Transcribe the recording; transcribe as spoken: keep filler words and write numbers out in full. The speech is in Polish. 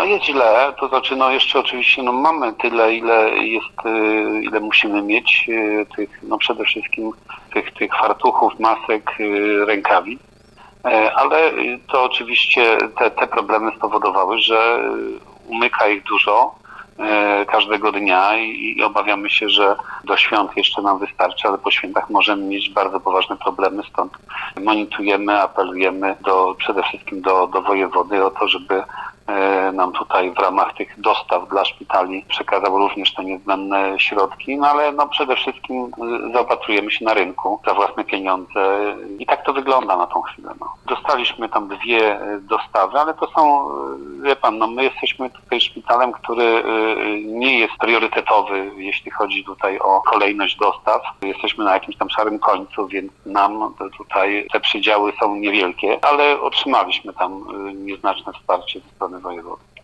No jest źle, to znaczy no jeszcze oczywiście no mamy tyle, ile jest, y, ile musimy mieć y, tych, no przede wszystkim tych, tych fartuchów, masek, y, rękawic, E, ale y, to oczywiście te, te problemy spowodowały, że y, umyka ich dużo e, każdego dnia i, i obawiamy się, że do świąt jeszcze nam wystarczy, ale po świętach możemy mieć bardzo poważne problemy, stąd monitorujemy, apelujemy do, przede wszystkim do, do wojewody o to, żeby e, nam tutaj w ramach tych dostaw dla szpitali przekazał również te niezbędne środki, no ale no przede wszystkim e, zaopatrujemy się na rynku za własne pieniądze i tak to wygląda na tą chwilę. No. Dostaliśmy tam dwie e, dostawy, ale to są, e, wie pan, no my jesteśmy tutaj szpitalem, który e, nie jest priorytetowy, jeśli chodzi tutaj o kolejność dostaw. Jesteśmy na jakimś tam szarym końcu, więc nam tutaj te przydziały są niewielkie, ale otrzymaliśmy tam e, nieznaczne wsparcie ze strony wojewody.